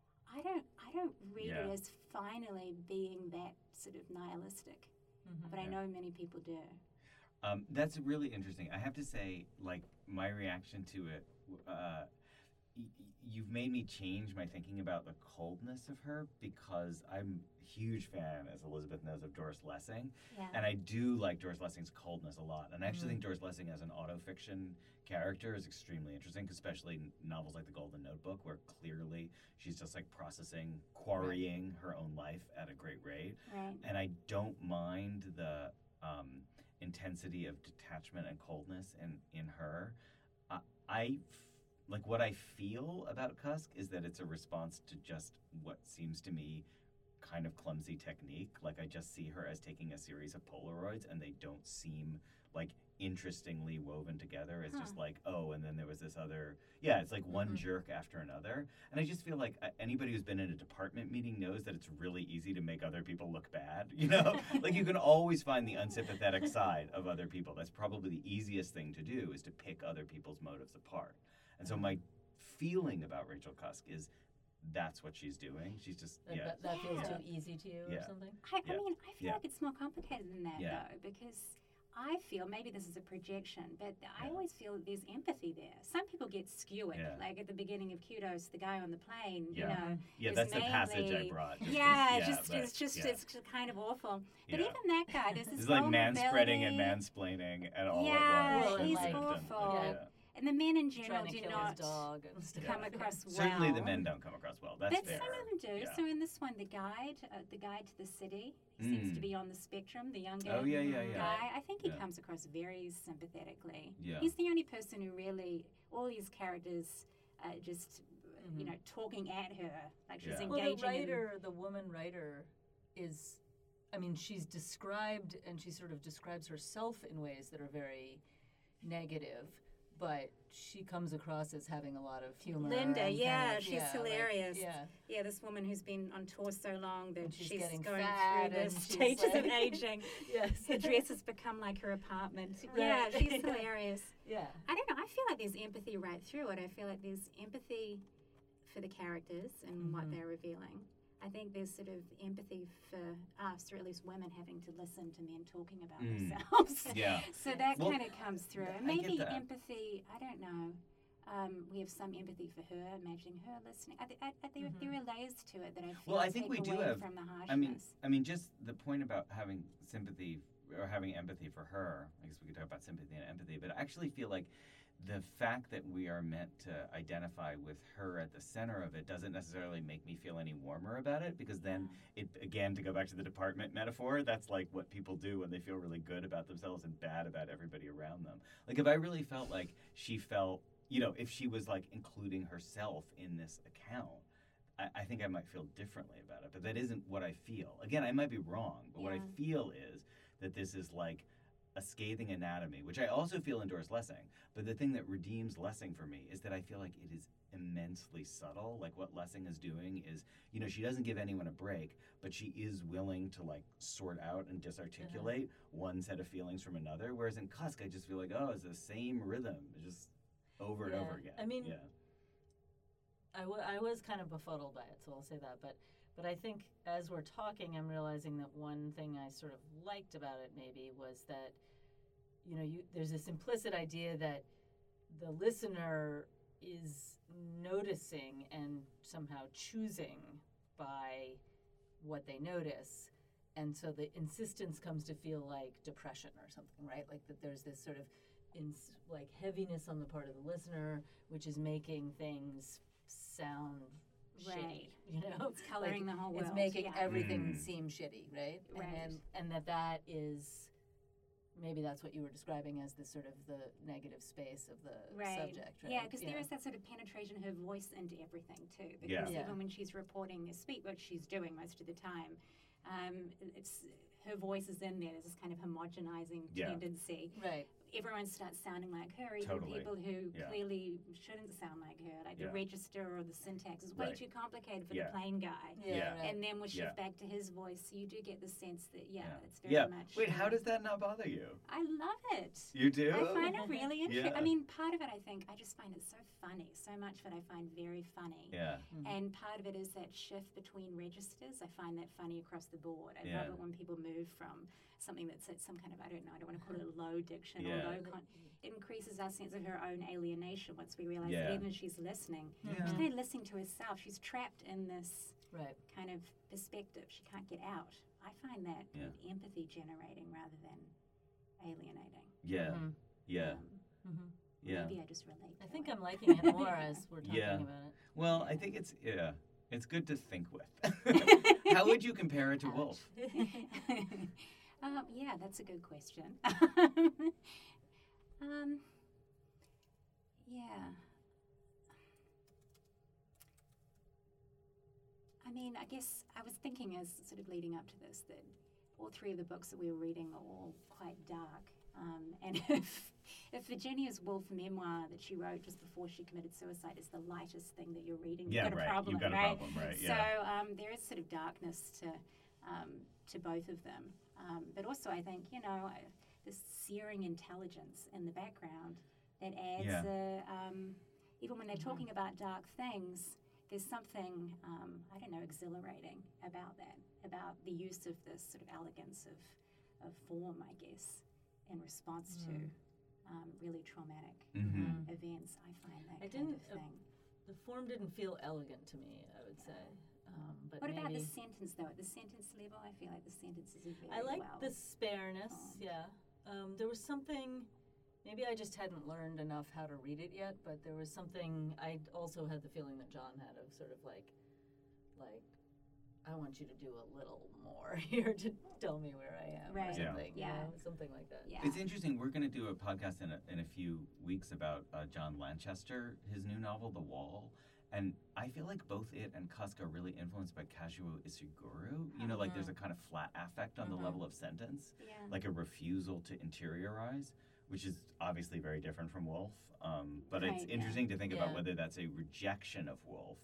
Speaker 1: I don't I don't read
Speaker 2: Yeah.
Speaker 1: it as finally being that sort of nihilistic,
Speaker 3: Mhm.
Speaker 1: but I
Speaker 2: Yeah.
Speaker 1: know many people do.
Speaker 2: Um, that's really interesting. I have to say, like, my reaction to it, uh, y- y- you've made me change my thinking about the coldness of her because I'm a huge fan, as Elizabeth knows, of Doris Lessing.
Speaker 1: Yeah.
Speaker 2: And I do like Doris Lessing's coldness a lot. And I actually
Speaker 3: Mhm.
Speaker 2: think Doris Lessing as an autofiction character is extremely interesting, especially in novels like The Golden Notebook, where clearly she's just like processing, quarrying her own life at a great rate.
Speaker 1: Right.
Speaker 2: And I don't mind the um, intensity of detachment and coldness in, in her. I, I f- like what I feel about Cusk is that it's a response to just what seems to me kind of clumsy technique. Like I just see her as taking a series of Polaroids and they don't seem like interestingly woven together. It's just
Speaker 1: Huh.
Speaker 2: like, oh, and then there was this other, yeah, it's like one
Speaker 3: Mhm.
Speaker 2: jerk after another. And I just feel like uh, anybody who's been in a department meeting knows that it's really easy to make other people look bad, you know? Like you can always find the unsympathetic side of other people. That's probably the easiest thing to do is to pick other people's motives apart. And so my feeling about Rachel Cusk is that's what she's doing. She's just,
Speaker 3: That,
Speaker 2: yeah.
Speaker 3: that, that feels
Speaker 1: Yeah.
Speaker 3: too easy to you
Speaker 2: Yeah.
Speaker 3: or something?
Speaker 1: I, I
Speaker 2: Yeah.
Speaker 1: mean, I feel
Speaker 2: Yeah.
Speaker 1: like it's more complicated than that,
Speaker 2: Yeah.
Speaker 1: though, because I feel, maybe this is a projection, but I
Speaker 2: Yeah.
Speaker 1: always feel that there's empathy there. Some people get skewered,
Speaker 2: Yeah.
Speaker 1: like at the beginning of Kudos, the guy on the plane,
Speaker 2: Yeah.
Speaker 1: you know.
Speaker 2: Yeah,
Speaker 1: is
Speaker 2: that's the passage I
Speaker 1: mainly-
Speaker 2: brought. just
Speaker 1: Yeah,
Speaker 2: as-
Speaker 1: just
Speaker 2: but-
Speaker 1: it's just
Speaker 2: yeah.
Speaker 1: it's kind of awful. But
Speaker 2: Yeah.
Speaker 1: even that guy, there's this
Speaker 2: It's like manspreading and
Speaker 1: vulnerability.
Speaker 2: mansplaining and all
Speaker 1: Yeah,
Speaker 2: at once.
Speaker 3: Well,
Speaker 2: and
Speaker 3: he's
Speaker 2: like,
Speaker 1: awful.
Speaker 2: Yeah.
Speaker 1: And the men in general
Speaker 3: Trying to
Speaker 1: do
Speaker 3: kill
Speaker 1: not
Speaker 3: his dog and stuff.
Speaker 1: come
Speaker 2: Yeah.
Speaker 1: across well.
Speaker 2: Certainly the men don't come across well. That's
Speaker 1: But
Speaker 2: fair.
Speaker 1: some of them do.
Speaker 2: Yeah.
Speaker 1: So in this one, the guide, uh, the guide to the city, he seems to
Speaker 2: Mm.
Speaker 1: be on the spectrum. The younger
Speaker 2: Oh, yeah, yeah, yeah.
Speaker 1: guy, I think he
Speaker 2: Yeah.
Speaker 1: comes across very sympathetically.
Speaker 2: Yeah.
Speaker 1: He's the only person who really, all these characters, uh, just you
Speaker 3: Mhm.
Speaker 1: know, talking at her like she's
Speaker 2: Yeah.
Speaker 3: Well,
Speaker 1: engaging.
Speaker 3: the writer, the woman writer, is, I mean, she's described and she sort of describes herself in ways that are very negative, but she comes across as having a lot of humor.
Speaker 1: Linda,
Speaker 3: and
Speaker 1: yeah,
Speaker 3: kind of-
Speaker 1: she's
Speaker 3: yeah, like,
Speaker 1: hilarious.
Speaker 3: yeah.
Speaker 1: Yeah, this woman who's been on tour so long that
Speaker 3: And she's
Speaker 1: she's
Speaker 3: getting
Speaker 1: going
Speaker 3: fat
Speaker 1: through the
Speaker 3: and she's
Speaker 1: stages of
Speaker 3: like-
Speaker 1: aging.
Speaker 3: Yes.
Speaker 1: Her dress has become like her apartment.
Speaker 3: Right.
Speaker 1: Yeah, she's hilarious.
Speaker 3: Yeah.
Speaker 1: I don't know. I feel like there's empathy right through it. I feel like there's empathy for the characters and what
Speaker 3: Mhm.
Speaker 1: they're revealing. I think there's sort of empathy for us, or at least women, having to listen to men talking about
Speaker 2: Mm.
Speaker 1: themselves.
Speaker 2: Yeah.
Speaker 1: So that
Speaker 2: Well,
Speaker 1: kind of comes through.
Speaker 2: th-
Speaker 1: And
Speaker 2: I get
Speaker 1: maybe
Speaker 2: that.
Speaker 1: empathy, I don't know. Um, we have some empathy for her, imagining her listening. I, th- I, I, there,
Speaker 3: Mhm.
Speaker 1: there are layers to it that I feel
Speaker 2: Well, I
Speaker 1: take
Speaker 2: think we do
Speaker 1: away
Speaker 2: have-
Speaker 1: from the harshness.
Speaker 2: I mean, I mean, just the point about having sympathy or having empathy for her. I guess we could talk about sympathy and empathy, but I actually feel like the fact that we are meant to identify with her at the center of it doesn't necessarily make me feel any warmer about it, because then it, again, to go back to the department metaphor, that's like what people do when they feel really good about themselves and bad about everybody around them. Like, if I really felt like she felt, you know, if she was like including herself in this account, I, I think I might feel differently about it. But that isn't what I feel. Again, I might be wrong, but what I
Speaker 1: Yeah.
Speaker 2: feel is that this is like a scathing anatomy, which I also feel in Doris Lessing. But the thing that redeems Lessing for me is that I feel like it is immensely subtle. Like, what Lessing is doing is, you know, she doesn't give anyone a break, but she is willing to like sort out and disarticulate uh-huh. one set of feelings from another. Whereas in Cusk, I just feel like, oh, it's the same rhythm, just over
Speaker 3: yeah.
Speaker 2: and over again.
Speaker 3: I mean,
Speaker 2: yeah.
Speaker 3: I, w- I was kind of befuddled by it, so I'll say that. But but I think as we're talking, I'm realizing that one thing I sort of liked about it maybe was that, you know, you there's this implicit idea that the listener is noticing and somehow choosing by what they notice. And so the insistence comes to feel like depression or something, right? Like that there's this sort of ins- like heaviness on the part of the listener, which is making things sound
Speaker 1: Right.
Speaker 3: shitty, you know?
Speaker 1: It's coloring
Speaker 3: Like,
Speaker 1: the whole world.
Speaker 3: It's making
Speaker 1: yeah.
Speaker 3: everything
Speaker 2: Mm.
Speaker 3: seem shitty, right?
Speaker 1: Right.
Speaker 3: And, and that that is, maybe that's what you were describing as the sort of the negative space of the
Speaker 1: right.
Speaker 3: subject, right?
Speaker 1: Yeah, because there is that sort of penetration of her voice into everything too. Because
Speaker 2: Yeah.
Speaker 3: Yeah.
Speaker 1: even when she's reporting a speak, which she's doing most of the time, um, it's her voice is in there. There's this kind of homogenizing
Speaker 2: Yeah.
Speaker 1: tendency.
Speaker 3: Right.
Speaker 1: Everyone starts sounding like her, even
Speaker 2: Totally.
Speaker 1: people who
Speaker 2: Yeah.
Speaker 1: clearly shouldn't sound like her. Like
Speaker 2: Yeah.
Speaker 1: the register or the syntax is way
Speaker 2: Right.
Speaker 1: too complicated for
Speaker 2: Yeah.
Speaker 1: the plain guy.
Speaker 3: Yeah.
Speaker 2: Yeah.
Speaker 3: Right.
Speaker 1: And then we shift
Speaker 2: Yeah.
Speaker 1: back to his voice, so you do get the sense that, yeah,
Speaker 2: Yeah.
Speaker 1: it's very
Speaker 2: yeah.
Speaker 1: much.
Speaker 2: Wait,
Speaker 1: uh,
Speaker 2: how does that not bother you?
Speaker 1: I love it.
Speaker 2: You do?
Speaker 1: I find it really interesting.
Speaker 2: Yeah.
Speaker 1: I mean, part of it, I think, I just find it so funny. So much of it I find very funny.
Speaker 2: Yeah.
Speaker 3: Mhm.
Speaker 1: And part of it is that shift between registers. I find that funny across the board. I
Speaker 2: Yeah.
Speaker 1: love it when people move from something that's at some kind of, I don't know, I don't want to call it a low diction
Speaker 2: Yeah.
Speaker 1: or low con- it increases our sense of her own alienation once we realize
Speaker 2: Yeah.
Speaker 1: that even as she's listening,
Speaker 2: Yeah.
Speaker 1: she's kind of listening to herself. She's trapped in this
Speaker 3: Right.
Speaker 1: kind of perspective. She can't get out. I find that kind
Speaker 2: Yeah.
Speaker 1: of empathy generating rather than alienating.
Speaker 2: Yeah.
Speaker 3: Mhm.
Speaker 2: Yeah.
Speaker 1: Um,
Speaker 3: Mhm.
Speaker 2: Yeah.
Speaker 1: Maybe I just relate to
Speaker 3: I think
Speaker 1: it.
Speaker 3: I'm liking it more as we're talking
Speaker 2: Yeah.
Speaker 3: about it.
Speaker 2: Well, I think it's yeah, it's good to think with. How would you compare it to Wolf?
Speaker 1: um, yeah, that's a good question. um, yeah. I mean, I guess I was thinking as sort of leading up to this that all three of the books that we were reading are all quite dark. Um, and if, if Virginia's Woolf memoir that she wrote just before she committed suicide is the lightest thing that you're reading,
Speaker 2: Yeah,
Speaker 1: you've got
Speaker 2: right.
Speaker 1: a problem,
Speaker 2: You've got a
Speaker 1: right?
Speaker 2: problem, right?
Speaker 1: So
Speaker 2: Yeah.
Speaker 1: um, there is sort of darkness to um, to both of them, um, but also I think you know I- this searing intelligence in the background that adds
Speaker 2: Yeah.
Speaker 1: a um, even when they're
Speaker 3: Mhm.
Speaker 1: talking about dark things, there's something um, I don't know exhilarating about that, about the use of this sort of elegance of of form, I guess, in response
Speaker 3: Mm.
Speaker 1: to um, really traumatic
Speaker 2: Mm-hmm.
Speaker 3: Mhm.
Speaker 1: events. I find that
Speaker 3: I
Speaker 1: kind
Speaker 3: didn't,
Speaker 1: of
Speaker 3: uh,
Speaker 1: thing.
Speaker 3: The form didn't feel elegant to me, I would say. Um, but
Speaker 1: What
Speaker 3: maybe
Speaker 1: about the sentence, though? At the sentence level, I feel like the sentences are very
Speaker 3: I like
Speaker 1: well.
Speaker 3: the spareness,
Speaker 1: formed.
Speaker 3: yeah. Um, there was something, maybe I just hadn't learned enough how to read it yet, but there was something, I also had the feeling that John had of sort of like, like, I want you to do a little more here to tell me where I am,
Speaker 1: Right.
Speaker 3: or
Speaker 2: Yeah.
Speaker 3: something, you
Speaker 1: Yeah.
Speaker 3: know, something like that.
Speaker 1: Yeah.
Speaker 2: It's interesting. We're going to do a podcast in a, in a few weeks about uh, John Lanchester, his new novel, The Wall. And I feel like both it and Cusk are really influenced by Kazuo Ishiguro. You know, like there's a kind of flat affect on
Speaker 3: Mhm.
Speaker 2: the level of sentence,
Speaker 1: Yeah.
Speaker 2: like a refusal to interiorize, which is obviously very different from Wolf. Um, but it's
Speaker 1: Right, yeah.
Speaker 2: interesting to think
Speaker 3: Yeah.
Speaker 2: about whether that's a rejection of Wolf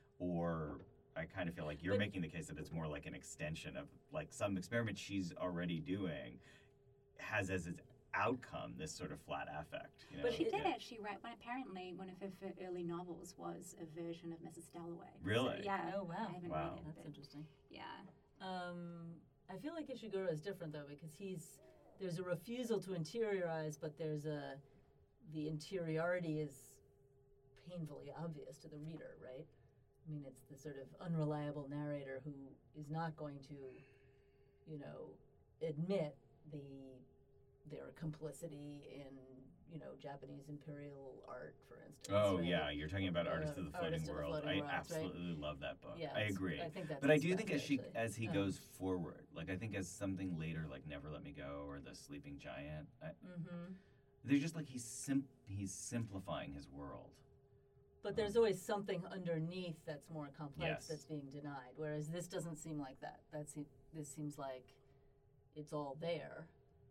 Speaker 2: or I kind of feel like you're
Speaker 3: But-
Speaker 2: making the case that it's more like an extension of like some experiment she's already doing has as its outcome this sort of flat affect. You know?
Speaker 3: But
Speaker 1: She
Speaker 3: it-
Speaker 1: did
Speaker 2: Yeah.
Speaker 1: actually write one. Apparently, one of her fir- early novels was a version of Missus Dalloway. So,
Speaker 2: Really?
Speaker 1: yeah.
Speaker 3: Oh, wow.
Speaker 1: I haven't
Speaker 2: Wow.
Speaker 1: read it,
Speaker 3: That's
Speaker 1: but
Speaker 3: interesting.
Speaker 1: yeah.
Speaker 3: Um, I feel like Ishiguro is different though because he's there's a refusal to interiorize, but there's a the interiority is painfully obvious to the reader, right? I mean, it's the sort of unreliable narrator who is not going to, you know, admit the their complicity in you know, Japanese imperial art, for instance.
Speaker 2: Oh
Speaker 3: right?
Speaker 2: yeah, you're talking about
Speaker 3: Uh,
Speaker 2: Artist of the Floating
Speaker 3: Artist of the
Speaker 2: World.
Speaker 3: Floating
Speaker 2: I
Speaker 3: World, right?
Speaker 2: absolutely love that book.
Speaker 3: Yeah,
Speaker 2: I
Speaker 3: it's-
Speaker 2: agree.
Speaker 3: I think that's
Speaker 2: But I
Speaker 3: his
Speaker 2: do
Speaker 3: best,
Speaker 2: think as she
Speaker 3: actually.
Speaker 2: as he
Speaker 3: Um,
Speaker 2: goes forward, like I think as something later, like Never Let Me Go or The Sleeping Giant, I,
Speaker 3: Mm-hmm.
Speaker 2: they're just like he's sim- he's simplifying his world.
Speaker 3: But there's always something underneath that's more complex
Speaker 2: Yes.
Speaker 3: that's being denied. Whereas this doesn't seem like that. That se- this seems like it's all there.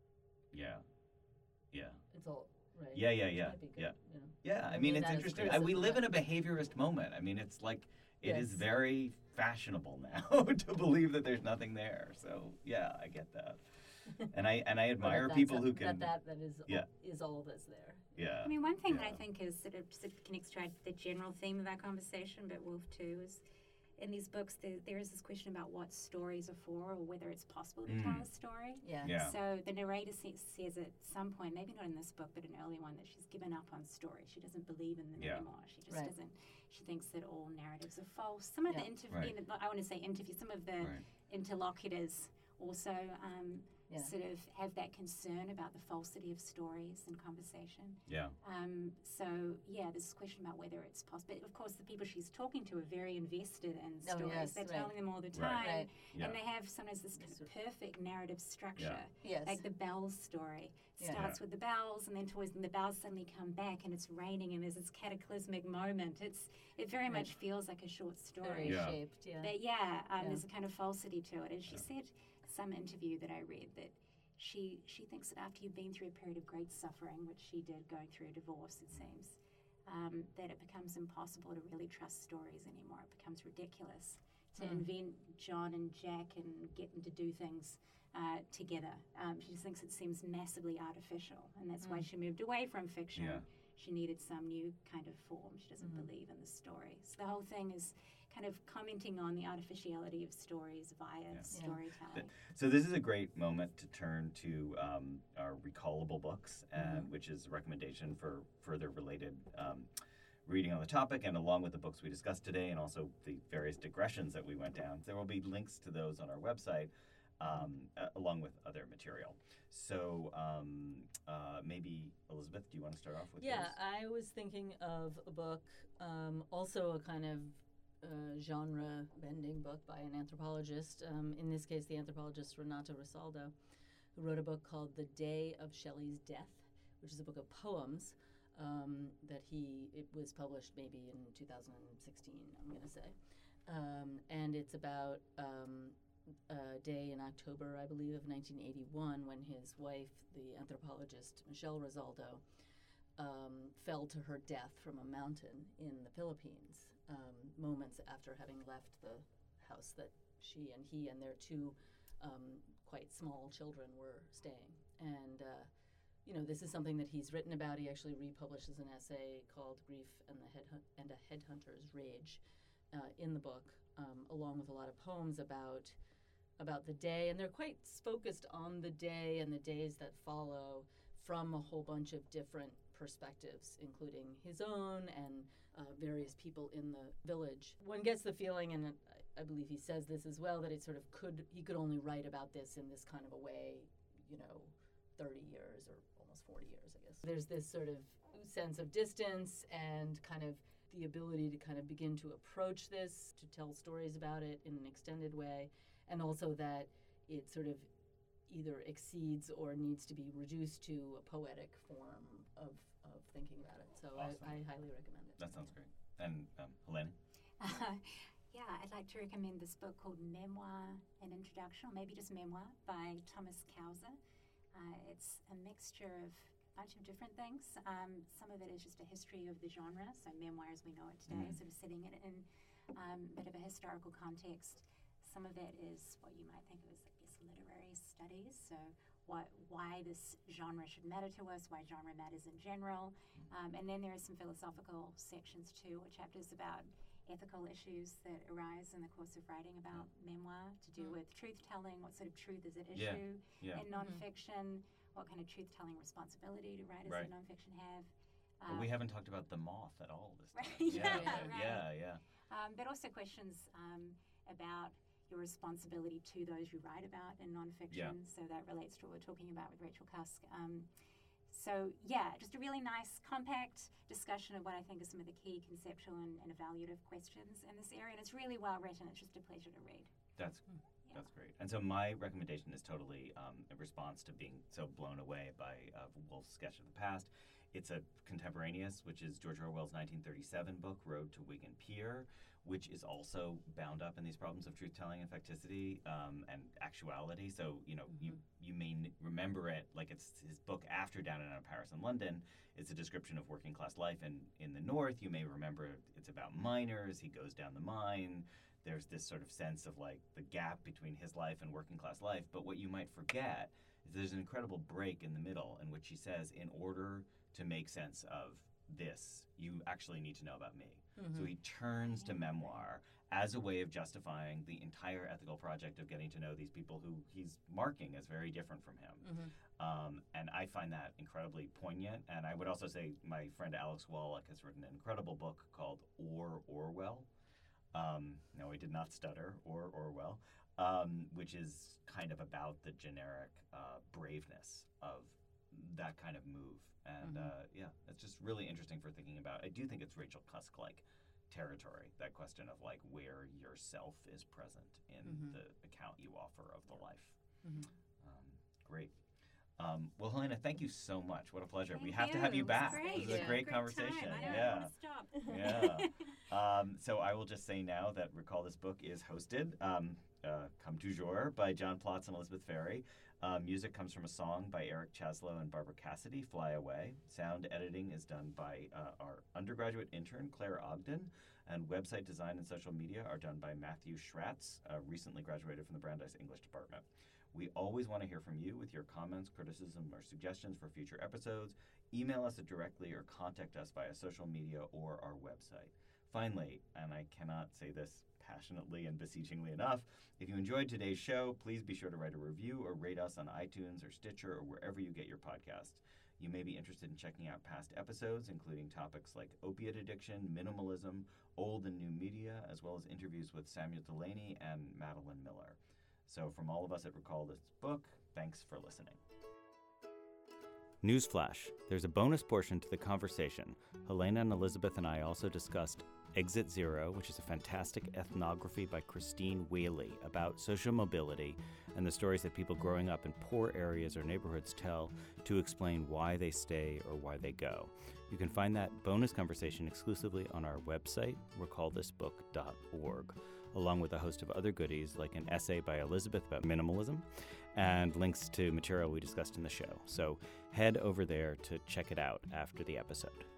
Speaker 2: Yeah, yeah,
Speaker 3: It's all right.
Speaker 2: yeah, yeah,
Speaker 3: Which
Speaker 2: yeah,
Speaker 3: might be good,
Speaker 2: yeah.
Speaker 3: You know?
Speaker 2: Yeah, I
Speaker 3: I
Speaker 2: mean,
Speaker 3: mean
Speaker 2: it's
Speaker 3: that as
Speaker 2: interesting. I, we
Speaker 3: criticism,
Speaker 2: live in a
Speaker 3: but-
Speaker 2: behaviorist moment. I mean, it's like it is
Speaker 3: Yes.
Speaker 2: very fashionable now to believe that there's nothing there. So yeah, I get that, and I and I
Speaker 3: Or that
Speaker 2: admire
Speaker 3: that's
Speaker 2: people
Speaker 3: a-
Speaker 2: who can.
Speaker 3: that that, that is
Speaker 2: Yeah.
Speaker 3: all, is all that's there.
Speaker 2: Yeah.
Speaker 1: I mean, one thing that I
Speaker 2: Yeah.
Speaker 1: think is sort of, sort of connects to the general theme of our conversation, but Wolf too, is in these books there, there is this question about what stories are for, or whether it's possible to tell
Speaker 2: Mm.
Speaker 1: a story.
Speaker 3: Yeah.
Speaker 2: Yeah.
Speaker 1: So the narrator sa- says at some point, maybe not in this book, but an early one, that she's given up on stories. She doesn't believe in them
Speaker 2: Yeah.
Speaker 1: anymore. She just
Speaker 3: Right.
Speaker 1: doesn't. She thinks that all narratives are false. Some of
Speaker 3: Yeah.
Speaker 1: the interview,
Speaker 2: Right.
Speaker 1: I want to say interview. Some of the
Speaker 2: Right.
Speaker 1: interlocutors also um,
Speaker 3: Yeah.
Speaker 1: sort of have that concern about the falsity of stories and conversation.
Speaker 2: Yeah.
Speaker 1: Um, so yeah, this question about whether it's possible. But of course, the people she's talking to are very invested in
Speaker 3: Oh,
Speaker 1: stories.
Speaker 3: yes,
Speaker 1: They're
Speaker 3: right.
Speaker 1: telling them all the
Speaker 2: Right.
Speaker 1: time,
Speaker 3: Right.
Speaker 2: Yeah.
Speaker 1: and they have sometimes this kind of perfect narrative structure.
Speaker 3: Yes.
Speaker 1: Like the bells story
Speaker 3: Yeah.
Speaker 1: starts with the bells, and then towards the bells suddenly come back, and it's raining, and there's this cataclysmic moment. It's it very
Speaker 3: Right.
Speaker 1: much feels like a short story.
Speaker 3: Very
Speaker 2: Yeah.
Speaker 3: shaped. Yeah.
Speaker 1: But yeah, um,
Speaker 3: Yeah.
Speaker 1: there's a kind of falsity to it. And she
Speaker 2: Yeah.
Speaker 1: said, some interview that I read, that she she thinks that after you've been through a period of great suffering, which she did going through a divorce, it seems, um, that it becomes impossible to really trust stories anymore. It becomes ridiculous to
Speaker 3: Mm.
Speaker 1: invent John and Jack and get them to do things uh, together. Um, she just thinks it seems massively artificial, and that's why
Speaker 3: Mm.
Speaker 1: she moved away from fiction.
Speaker 2: Yeah.
Speaker 1: She needed some new kind of form. She doesn't
Speaker 3: Mhm.
Speaker 1: believe in the story. So the whole thing is kind of commenting on the artificiality of stories via
Speaker 2: Yeah.
Speaker 1: storytelling.
Speaker 2: So this is a great moment to turn to um, our recallable books, and
Speaker 3: Mhm.
Speaker 2: which is a recommendation for further related um, reading on the topic, and along with the books we discussed today, and also the various digressions that we went down. There will be links to those on our website, um, a- along with other material. So um, uh, maybe Elizabeth, do you want to start off with
Speaker 3: Yeah,
Speaker 2: yours?
Speaker 3: I was thinking of a book, um, also a kind of uh, genre bending book by an anthropologist. Um, in this case, the anthropologist Renato Rosaldo, who wrote a book called The Day of Shelley's Death, which is a book of poems um, that he, it was published maybe in two thousand sixteen, I'm going to say. Um, and it's about um, a day in October, I believe, of nineteen eighty-one, when his wife, the anthropologist Michelle Rosaldo, um, fell to her death from a mountain in the Philippines, um, moments after having left the house that she and he and their two um, quite small children were staying. And, uh, you know, this is something that he's written about. He actually republishes an essay called Grief and, the Head and a Headhunter's Rage uh, in the book, um, along with a lot of poems about about the day, and they're quite focused on the day and the days that follow from a whole bunch of different perspectives, including his own and uh, various people in the village. One gets the feeling, and I, I believe he says this as well, that it sort of could, he could only write about this in this kind of a way, you know, thirty years or almost forty years, I guess. There's this sort of sense of distance and kind of the ability to kind of begin to approach this, to tell stories about it in an extended way, and also that it sort of either exceeds or needs to be reduced to a poetic form of, of thinking about it. So
Speaker 2: Awesome.
Speaker 3: I, I highly recommend it.
Speaker 2: That sounds great. And um, Helene?
Speaker 1: Uh, yeah, I'd like to recommend this book called Memoir, an Introduction, or maybe just Memoir, by Thomas Kauser. Uh, it's a mixture of a bunch of different things. Um, some of it is just a history of the genre, so memoir as we know it today,
Speaker 2: Mm.
Speaker 1: sort of setting it in um, a bit of a historical context. Some of it is what you might think of as, I guess, literary studies. So, what, why this genre should matter to us, why genre matters in general. Um, and then there are some philosophical sections too, or chapters about ethical issues that arise in the course of writing about memoir, to do
Speaker 3: Mm.
Speaker 1: with truth-telling. What sort of truth is at
Speaker 2: Yeah.
Speaker 1: issue
Speaker 2: Yeah.
Speaker 1: in nonfiction? What kind of truth-telling responsibility do writers
Speaker 2: Right.
Speaker 1: of nonfiction have?
Speaker 2: But we haven't talked about The Moth at all this time.
Speaker 1: Right,
Speaker 2: yeah,
Speaker 1: yeah,
Speaker 2: but-
Speaker 1: right.
Speaker 2: yeah, yeah.
Speaker 1: Um, but also questions um, about your responsibility to those you write about in nonfiction.
Speaker 2: Yeah.
Speaker 1: So that relates to what we're talking about with Rachel Cusk. Um, so yeah, just a really nice, compact discussion of what I think are some of the key conceptual and, and evaluative questions in this area. And it's really well written. It's just a pleasure to read.
Speaker 2: That's
Speaker 1: Yeah.
Speaker 2: that's great. And so my recommendation is totally um, in response to being so blown away by uh, Woolf's sketch of the past. It's a contemporaneous, which is George Orwell's nineteen thirty-seven book, Road to Wigan Pier, which is also bound up in these problems of truth-telling and facticity um, and actuality. So, you know,
Speaker 3: Mm-hmm.
Speaker 2: you, you may n- remember it like it's his book after Down and Out of Paris and London. It's a description of working class life in, in the North. You may remember it's about miners. He goes down the mine. There's this sort of sense of like the gap between his life and working class life. But what you might forget is there's an incredible break in the middle in which he says, in order to make sense of this, you actually need to know about me.
Speaker 3: Mm-hmm.
Speaker 2: So he turns to memoir as a way of justifying the entire ethical project of getting to know these people who he's marking as very different from him.
Speaker 3: Mm-hmm.
Speaker 2: Um, and I find that incredibly poignant. And I would also say my friend Alex Wallach has written an incredible book called Or Orwell. Um, no, I did not stutter, or Orwell, um, which is kind of about the generic uh, braveness of that kind of move. And
Speaker 3: Mhm.
Speaker 2: uh, yeah, it's just really interesting for thinking about. I do think it's Rachel Cusk-like territory, that question of like where yourself is present in
Speaker 3: Mhm.
Speaker 2: the account you offer of the life.
Speaker 3: Mhm.
Speaker 2: Um, great. Um, well, Helena, thank you so much. What a pleasure. we
Speaker 1: Thank
Speaker 2: have to have you
Speaker 1: It was
Speaker 2: back.
Speaker 1: Great.
Speaker 2: This was a
Speaker 3: Yeah.
Speaker 2: great,
Speaker 1: Great
Speaker 2: conversation.
Speaker 1: Time. I don't
Speaker 2: yeah.
Speaker 1: want to stop.
Speaker 2: Yeah. Um, so I will just say now that Recall This Book is hosted, um, uh, Comme Toujours, by John Plotz and Elizabeth Ferry. Uh, music comes from a song by Eric Chaslow and Barbara Cassidy, Fly Away. Sound editing is done by uh, our undergraduate intern, Claire Ogden. And website design and social media are done by Matthew Schratz, uh, recently graduated from the Brandeis English Department. We always want to hear from you with your comments, criticism, or suggestions for future episodes. Email us directly or contact us via social media or our website. Finally, and I cannot say this passionately and beseechingly enough, if you enjoyed today's show, please be sure to write a review or rate us on iTunes or Stitcher or wherever you get your podcasts. You may be interested in checking out past episodes, including topics like opiate addiction, minimalism, old and new media, as well as interviews with Samuel Delaney and Madeline Miller. So from all of us at Recall This Book, thanks for listening. Newsflash, there's a bonus portion to the conversation. Helena and Elizabeth and I also discussed Exit Zero, which is a fantastic ethnography by Christine Whaley about social mobility and the stories that people growing up in poor areas or neighborhoods tell to explain why they stay or why they go. You can find that bonus conversation exclusively on our website, recall this book dot org, along with a host of other goodies like an essay by Elizabeth about minimalism and links to material we discussed in the show. So head over there to check it out after the episode.